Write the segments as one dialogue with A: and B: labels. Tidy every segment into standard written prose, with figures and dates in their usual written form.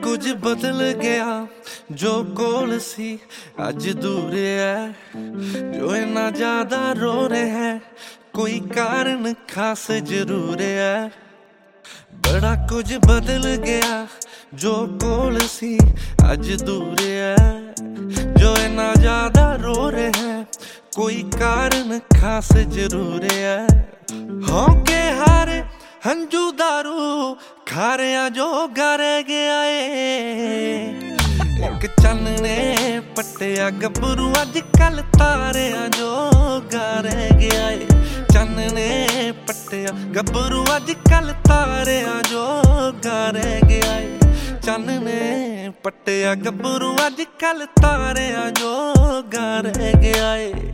A: कुछ बदल गया जो कोल सी अज दूर है। जो इन्ना ज्यादा रो रहे हैं कोई कारण खास जरूर है। बड़ा कुछ बदल गया जो कोल सी अज दूर है। जो इन्ना ज्यादा रो रहे हैं कोई कारण खास जरूर है। होके हारे हंजू दारू खारिया जो गर गया है। एक चन ने पट्टिया गभरू अज कल तारिया जो गर गया है। चन ने पट्टिया गभरू अज कल तारिया जो गर गया है। चन ने पट्टिया गभरू अज कल तारिया जो गर गया है।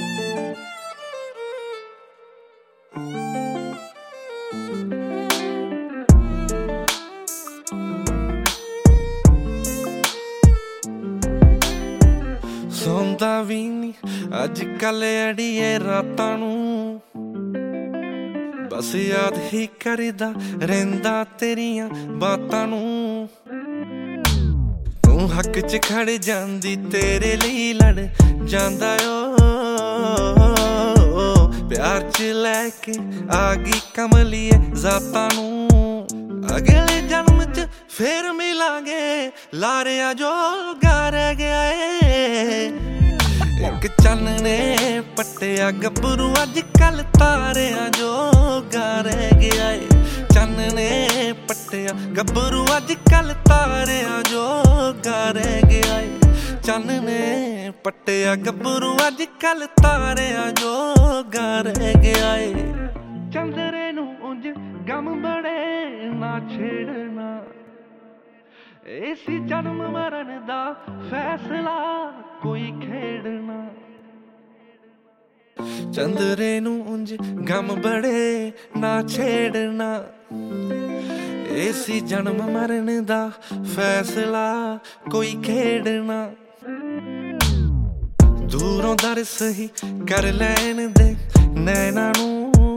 A: सौंदा भी नी अज कल अड़िए रातां नूं बस याद ही करदा रहिंदा तेरियां बातां नूं। तू हक च खड़ जांदी तेरे लिए लड़ जांदा ओ। प्यार च लैके आ गई कमलिए जातां नूं। अगले जन्म च फिर मिलांगे लारिया जो गर गया है। एक चन ने पट्टिया गभरू अज कल तारिया जो गर गया है। चन ने पट्टिया गभरू अज कल तारिया जो गर गया है। चन ने पट्टिया गभरू अज कल तारिया जो गर गया है। चंदरे नूं उंज गम बड़े ना छेड़ना इसी जन्म मरण दा फैसला कोई खेड़ना। चंदरे नूं उंज गम बड़े ना छेड़ना इसी जन्म मरण दा फैसला कोई खेड़ना। दूरों दर सही कर लैन दे नैना नूं।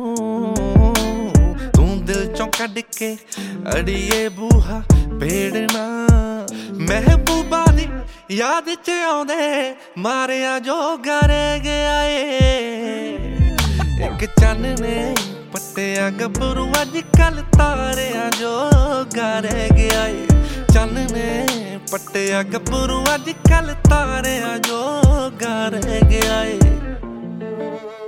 A: तू दिल चों कढ के अड़िए बूहा भेड़ना। महबूबा दी याद च आउंदे मारिया जो गर गया है। एक चन ने पट्टिया गभरू अज कल तारिया जो गर गया है। चन ने पट्टिया गभरू अज कल तारिया जो गर गया है।